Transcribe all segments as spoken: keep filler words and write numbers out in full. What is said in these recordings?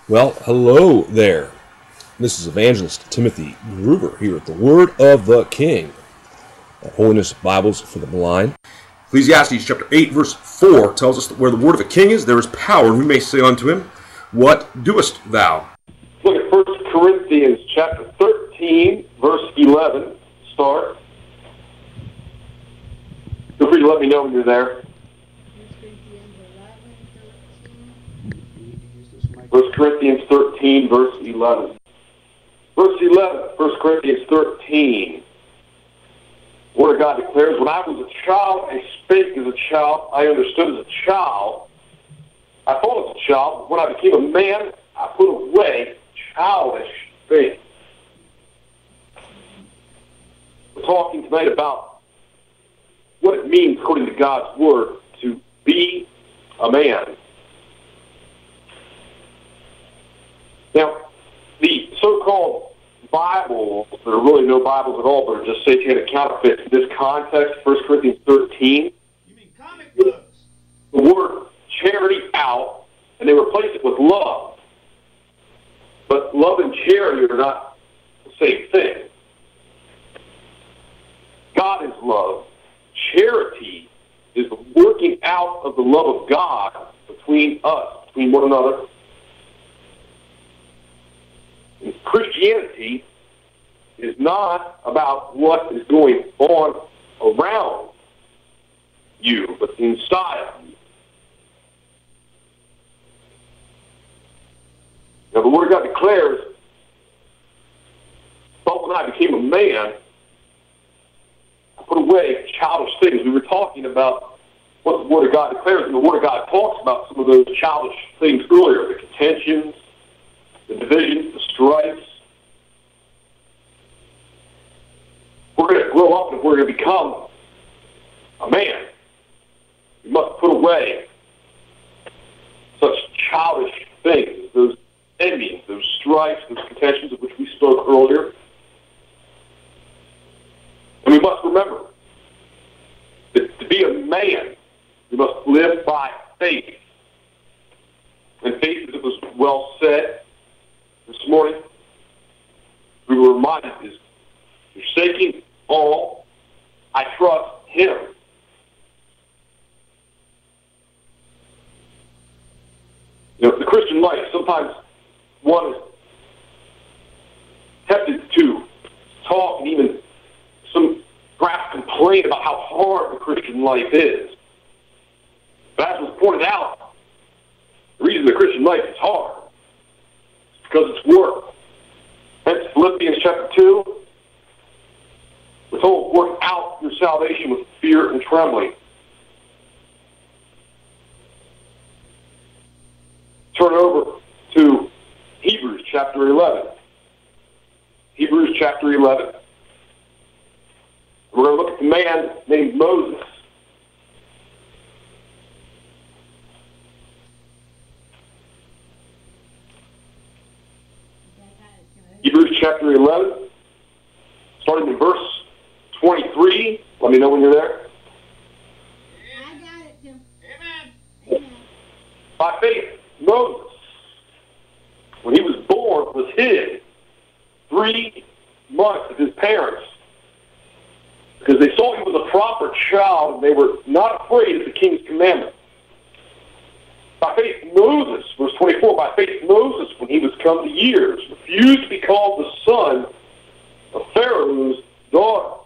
Well, hello there. This is Evangelist Timothy Gruber here at the Word of the King at Holiness Bibles for the Blind. Ecclesiastes chapter eight, verse four tells us that where the word of a king is, there is power, and we may say unto him, What doest thou? Look at First Corinthians chapter thirteen, verse eleven. Start. Feel free to let me know when you're there. First Corinthians thirteen, verse eleven. Verse eleven, First Corinthians thirteen. The Word of God declares, When I was a child, I spake as a child, I understood as a child, I thought as a child, but when I became a man, I put away childish things. We're talking tonight about what it means, according to God's Word, to be a man. Now, the so-called Bibles, that are really no Bibles at all, but are just satanic counterfeits in this context, First Corinthians thirteen, you mean comic books? The word charity out, and they replace it with love. But love and charity are not the same thing. God is love. Charity is the working out of the love of God between us, between one another. And Christianity is not about what is going on around you, but inside of you. Now, the Word of God declares, but when I became a man, I put away childish things. We were talking about what the Word of God declares, and the Word of God talks about some of those childish things earlier, the contentions, the divisions, the strifes. We're going to grow up and we're going to become a man. We must put away such childish things, those envyings, those strifes, those contentions of which we spoke earlier. And we must remember that to be a man, we must live by faith. And faith, as it was well said this morning, we were reminded is forsaking all, I trust him. You know, the Christian life, sometimes one is tempted to talk and even some perhaps complain about how hard the Christian life is. But as was pointed out, the reason the Christian life is hard is because it's work. Hence Philippians chapter two, we're told, work out your salvation with fear and trembling. Turn over to Hebrews chapter eleven. Hebrews chapter eleven. We're going to look at the man named Moses. Hebrews chapter eleven, starting in verse twenty-three. Let me know when you're there. I got it, Tim. Amen. Amen. By faith, Moses, when he was born, was hid three months of his parents because they saw he was a proper child and they were not afraid of the king's commandment. By faith, Moses, verse twenty-four, by faith, Moses, when he was come to years, refused to be called the son of Pharaoh's daughter.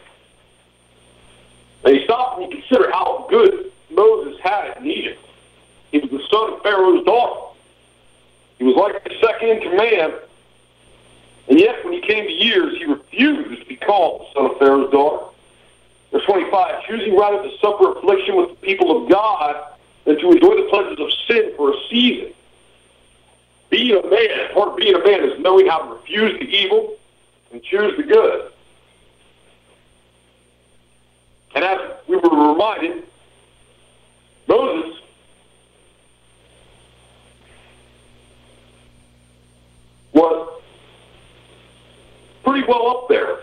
And he stopped and he considered how good Moses had it in Egypt. He was the son of Pharaoh's daughter. He was like the second in command, and yet when he came to years, he refused to be called the son of Pharaoh's daughter. Verse twenty-five, choosing rather to suffer affliction with the people of God than to enjoy the pleasures of sin for a season. Being a man, part of being a man is knowing how to refuse the evil and choose the good. And as we were reminded, Moses was pretty well up there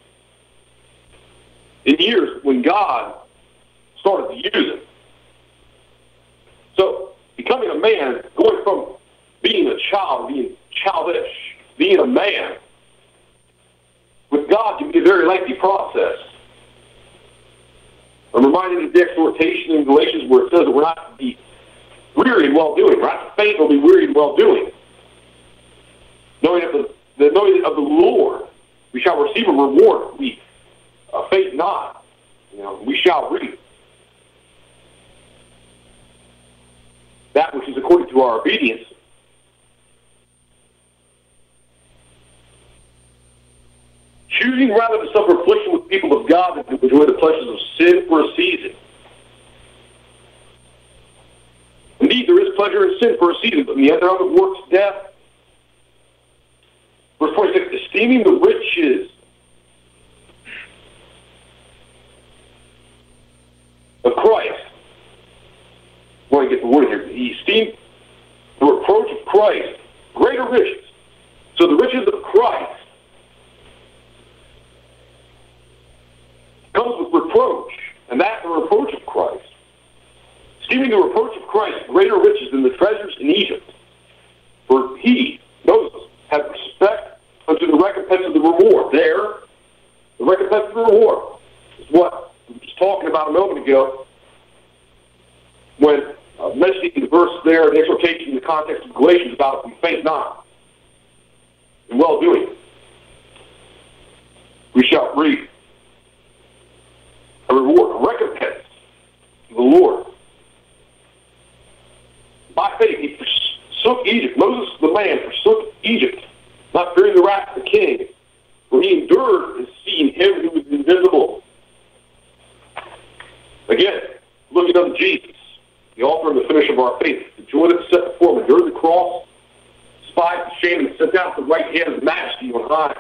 in years when God started to use him. So, becoming a man, going from being a child, being childish, being a man, with God can be a very lengthy process. I'm reminded of the exhortation in Galatians where it says that we're not to be weary in well-doing. We're not to faint or be weary in well-doing. Knowing of the, the knowing of the Lord, we shall receive a reward. We uh, faint not. You know, we shall reap that which is according to our obedience. Choosing rather to suffer affliction with people of God than to enjoy the pleasures of sin for a season. Indeed, there is pleasure in sin for a season, but in the end thereof it works death. Verse twenty-six, esteeming the riches of Christ. I want to get the word here. He esteemed the reproach of Christ greater riches. So the riches of Christ comes with reproach, and that the reproach of Christ. Esteeming the reproach of Christ greater riches than the treasures in Egypt. For he, Moses, had respect unto the recompense of the reward. There, the recompense of the reward is what we were just talking about a moment ago when uh, mentioning the verse there, the exhortation in the context of Galatians about if we faint not in well-doing, we shall reap a reward, a recompense of the Lord. By faith, he forsook Egypt. Moses, the man, forsook Egypt, not fearing the wrath of the king, for he endured and seeing him who was invisible. Again, looking unto Jesus, the author and the finisher of our faith, the joy that was set before him, endured the cross, despised the shame, and sat down at the right hand of the majesty on high.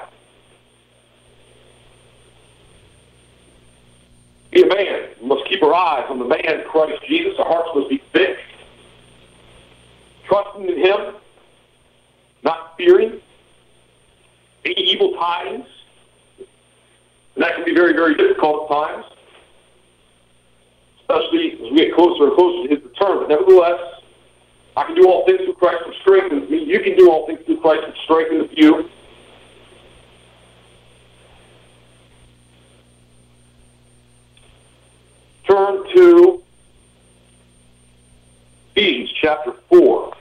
Be a man. We must keep our eyes on the man, Christ Jesus. Our hearts must be fixed, trusting in him, not fearing any evil tidings. And that can be very, very difficult at times, especially as we get closer and closer to his return. But nevertheless, I can do all things through Christ who strengthens me. You can do all things through Christ who strengthens you. Turn to Ephesians chapter four.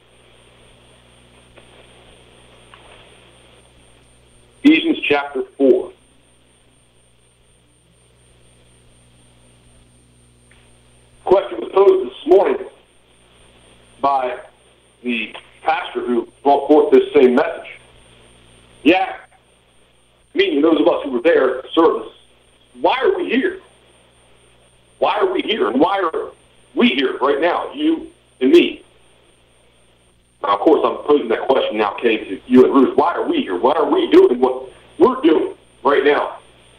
Ephesians chapter four. Question was posed this morning by the pastor who brought forth this same message. Yeah, meaning those of us who were there at the service, why are we here? Why are we here? And why are we here right now, you and me? Now, of course, I'm posing that question now, Kay, to you and Ruth. Why are we here? Why are we doing what we're doing right now?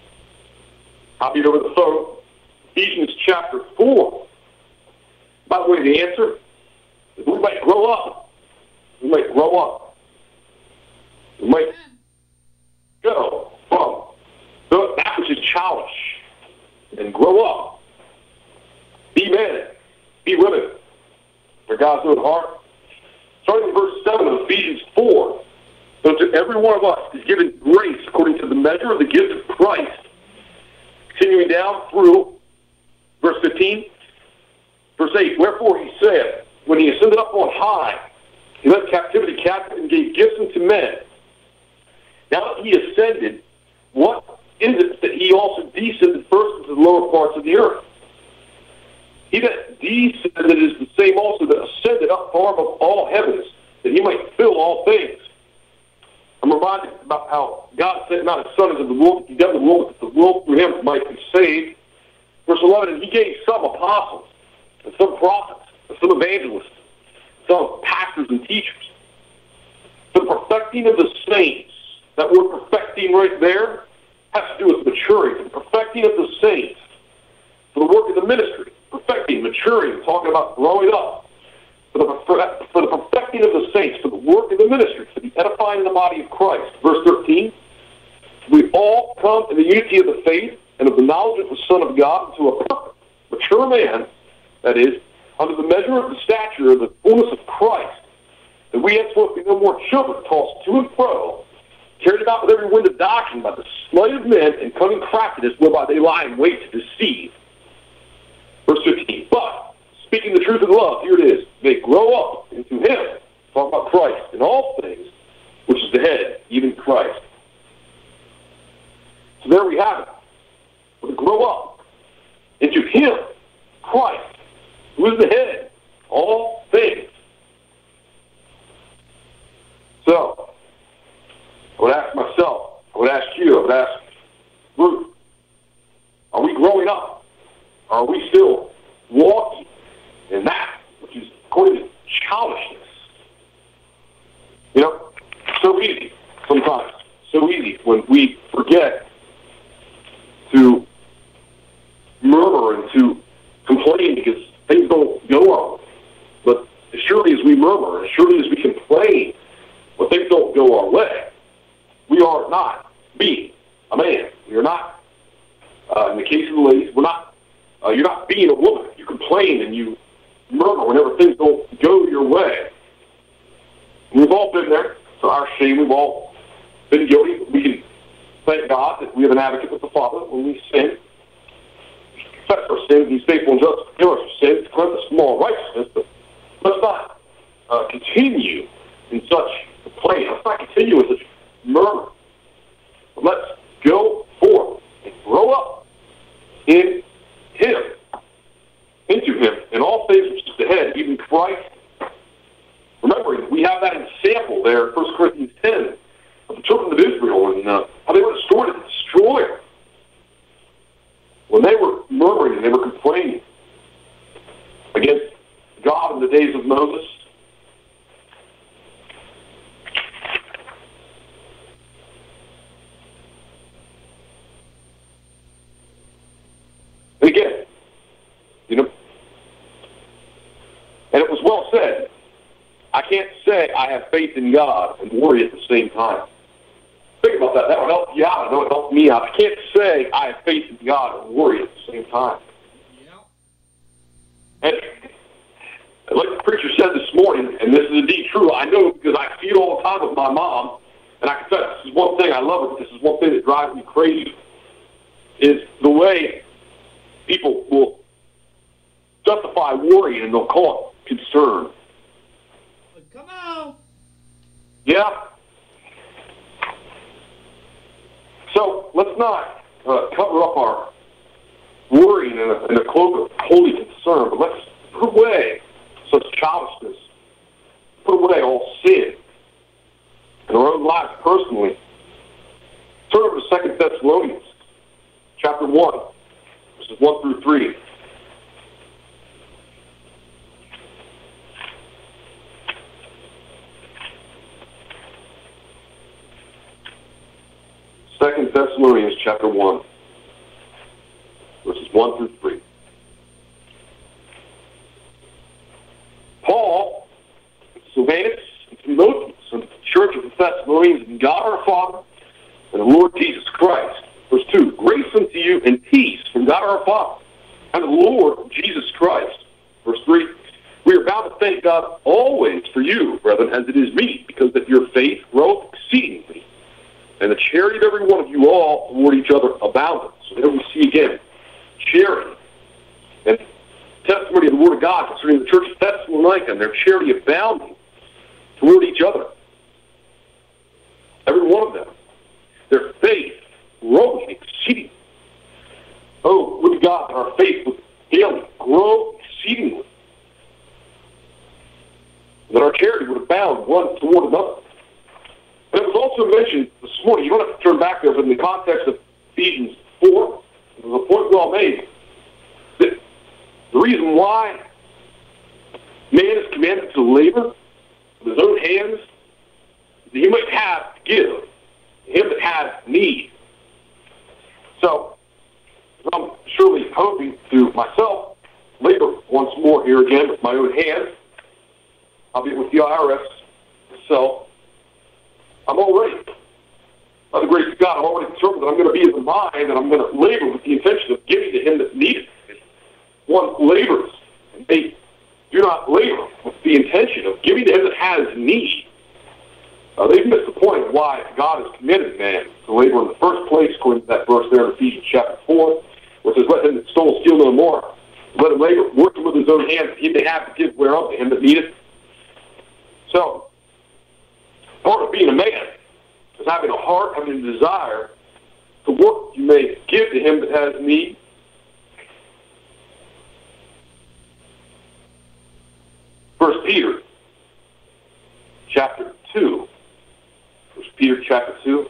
I'll be over the phone. Ephesians chapter four. By the way, the answer is we might grow up. We might grow up. We might go from that which is childish and grow up. Be men, be women, for God's own heart. Starting in verse seven of Ephesians four, so to every one of us is given grace according to the measure of the gift of Christ. Continuing down through verse fifteen, verse eight, wherefore he said, when he ascended up on high, he led captivity captive and gave gifts unto men. Now that he ascended, what is it that he also descended first into the lower parts of the earth? He that descended is the same also that ascended up far above all heavens, that he might fill all things. I'm reminded about how God sent not his son into the world, he done the world, that the world through him might be saved. Verse eleven, and he gave some apostles, and some prophets, and some evangelists, some pastors and teachers. The perfecting of the saints, that word perfecting right there, has to do with maturing. The perfecting of the saints, for the work of the ministry. Perfecting, maturing, talking about growing up, for the, for the perfecting of the saints, for the work of the ministry, for the edifying of the body of Christ. Verse thirteen, we all come in the unity of the faith and of the knowledge of the Son of God to a perfect, mature man, that is, under the measure of the stature of the fullness of Christ, that we henceforth be no more children, tossed to and fro, carried about with every wind of doctrine by the sleight of men and cunning craftiness whereby they lie in wait to deceive. Verse fifteen, but, speaking the truth in love, here it is, they grow up into him, talk about Christ, in all things, which is the head, even Christ. So there we have it. We're to grow up into him, Christ, who is the head, all things. So, I would ask myself, I would ask you, I would ask Ruth, are we growing up? Are we still walking in that which is according to childishness? You know, so easy sometimes, so easy when we forget to murmur and to complain because things don't go our way. But as surely as we murmur, as surely as we complain when things don't go our way, we are not being a man. We are not, uh, in the case of the ladies, we're not, uh, you're not being a woman. You complain and you murmur whenever things don't go your way. We've all been there. To our shame, we've all been guilty. We can thank God that we have an advocate with the Father when we sin. Confess our sins, He's faithful and just to forgive us for sins, cleanse us from all righteousness. But let's not uh, continue in such complaint. Let's not continue in such murmur. But let's go forth and grow up in Him, into Him, in all things which is the head, even Christ. Remembering, we have that example there in First Corinthians ten of the children of Israel and uh, how they were destroyed and destroyed. When they were murmuring and they were complaining against God in the days of Moses, and again, you know, and it was well said, I can't say I have faith in God and worry at the same time. Think about that. That would help you out. I know it helped me out. I can't say I have faith in God and worry at the same time. Yeah. And like the preacher said this morning, and this is indeed true, I know because I see it all the time with my mom, and I confess, this is one thing I love her, but this is one thing that drives me crazy, is the way people will justify worry and they'll call it concern. Come on. Yeah. So let's not uh, cover up our worrying in a, in a cloak of holy concern, but let's put away such childishness, put away all sin in our own lives personally. Turn over to Second Thessalonians, chapter one, verses one through three. Second Thessalonians chapter one, verses one through three. Paul, Silvanus, and Timotheus, and the church of the Thessalonians, and God our Father, and the Lord Jesus Christ. Verse two, grace unto you and peace from God our Father, and the Lord Jesus Christ. Verse three, we are bound to thank God always for you, brethren, as it is meet, because that your faith groweth exceedingly, and the charity of every one of you all toward each other aboundeth. So there we see again, charity and testimony of the Word of God concerning the church of Thessalonica and their charity abounding toward each other. Every one of them. Their faith growing exceedingly. Oh, would God that our faith would daily grow exceedingly. That our charity would abound one toward another. And it was also mentioned this morning, you don't have to turn back there, but in the context of Ephesians four, it was a point well made, that the reason why man is commanded to labor with his own hands, that he might have to give, him that has need. So, I'm surely hoping to myself labor once more here again with my own hands, albeit with the I R S itself. I'm already, by the grace of God, I'm already determined that I'm going to be in the mind and I'm going to labor with the intention of giving to him that needeth it. One labors and may do not labor with the intention of giving to him that has need. Uh, they've missed the point of why God has commanded man to labor in the first place, according to that verse there in Ephesians chapter four, where it says, let him that stole steal no more. Let him labor, working with his own hands, that he may have to give whereof to him that needeth. So, part of being a man is having a heart, having a desire to work you may give to him that has need. First Peter chapter two. First Peter chapter two.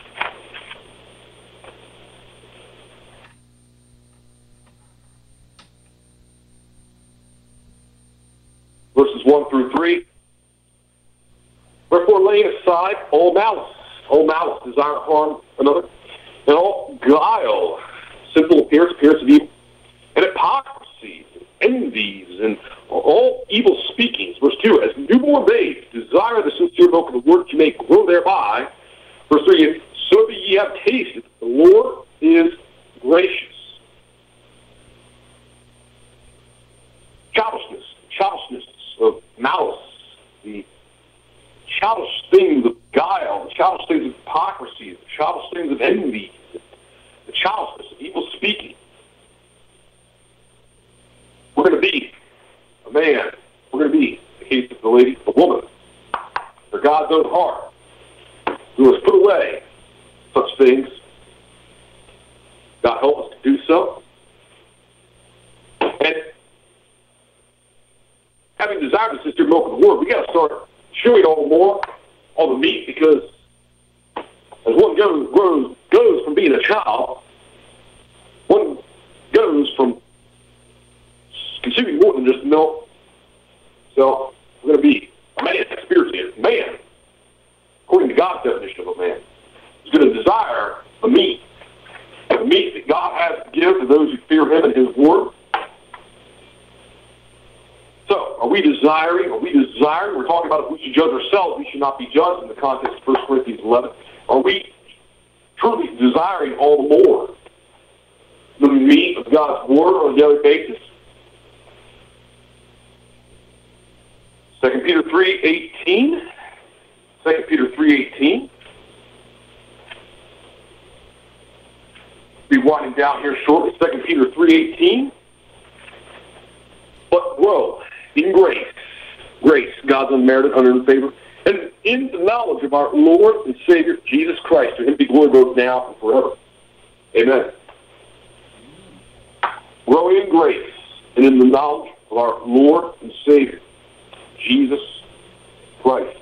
Verses one through three. Wherefore laying aside all malice, all malice, desire to harm another, and all guile, sinful appearance, appearance of evil, and hypocrisy, and envies, and all evil speakings. Verse two, as newborn babes, desire the sincere milk of the word that you may grow thereby. Verse three, so that ye have tasted that the Lord is gracious. Childishness, childishness of malice, the childish things of guile, the childish things of hypocrisy, the childish things of envy, the childishness of evil speaking. We're going to be a man. We're going to be, in the case of the lady, a woman, for God's own heart, who has put away such things. God help us to do so. And having desired the sincere milk of the word, we got to start chewing all the more, all the meat, because as one goes, grows, goes from being a child, one goes from consuming more than just milk. So we're going to be a man, spiritually, a man, according to God's definition of a man, is going to desire the meat, the meat that God has to give to those who fear him and his word. So, are we desiring, are we desiring, we're talking about if we should judge ourselves, we should not be judged in the context of First Corinthians eleven. Are we truly desiring all the more the meat of God's word on a daily basis? Second Peter three eighteen. Second Peter three eighteen. Be winding down here shortly. Second Peter three eighteen. But grow in grace, grace, God's unmerited, unearned favor, and in the knowledge of our Lord and Savior, Jesus Christ. To him be glory both now and forever. Amen. Grow in grace and in the knowledge of our Lord and Savior, Jesus Christ.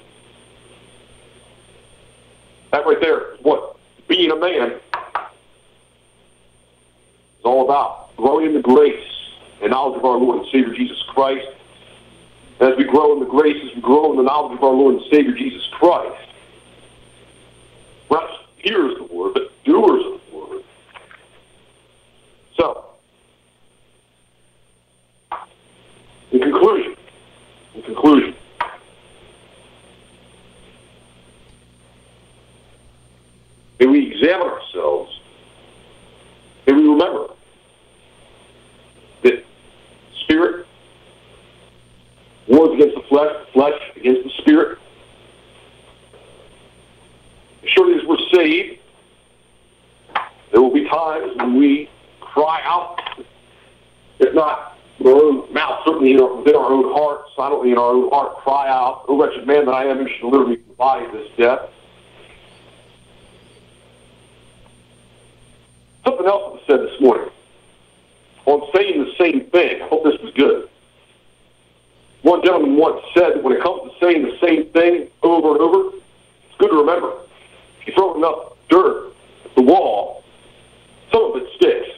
That right there is what being a man is all about. Growing in the grace and knowledge of our Lord and Savior Jesus Christ. As we grow in the grace, as we grow in the knowledge of our Lord and Savior Jesus Christ, not just hearers of the word, but doers of the word. So, in conclusion, in conclusion, may we examine ourselves, may we remember that spirit wars against the flesh, flesh against the spirit. As surely as we're saved, there will be times when we cry out, if not with our own mouth, certainly within our own heart, silently in our own heart, cry out, O wretched man that I am, who should deliver me from the body of this death. Something else was said this morning on saying the same thing. I hope this was good. One gentleman once said that when it comes to saying the same thing over and over, it's good to remember, if you throw enough dirt at the wall, some of it sticks.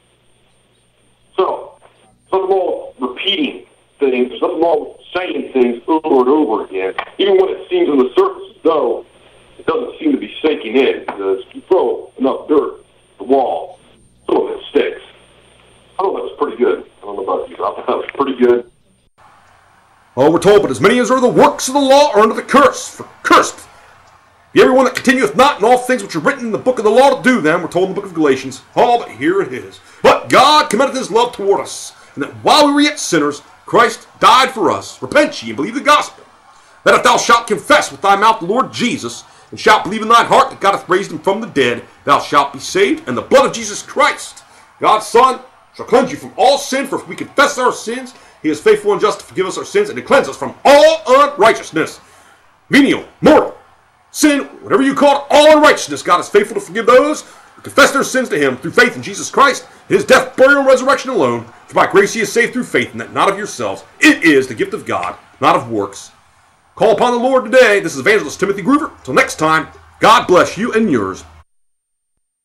So, something wrong with repeating things, there's nothing wrong with saying things over and over again, even when it seems on the surface as though it doesn't seem to be sinking in, because if you throw enough dirt at the wall, some of it sticks. I thought that was pretty good. I don't know about you, but I thought that was pretty good. Oh, we're told, but as many as are the works of the law are under the curse. For cursed be everyone that continueth not in all things which are written in the book of the law to do them. We're told in the book of Galatians. Oh, but here it is. But God commendeth his love toward us, and that while we were yet sinners, Christ died for us. Repent ye and believe the gospel. That if thou shalt confess with thy mouth the Lord Jesus, and shalt believe in thine heart that God hath raised him from the dead, thou shalt be saved. And the blood of Jesus Christ, God's Son, shall cleanse you from all sin. For if we confess our sins, he is faithful and just to forgive us our sins and to cleanse us from all unrighteousness. Venial, mortal, sin, whatever you call it, all unrighteousness. God is faithful to forgive those who confess their sins to him through faith in Jesus Christ, his death, burial, and resurrection alone. For by grace ye is saved through faith, and that not of yourselves. It is the gift of God, not of works. Call upon the Lord today. This is Evangelist Timothy Groover. Till next time, God bless you and yours.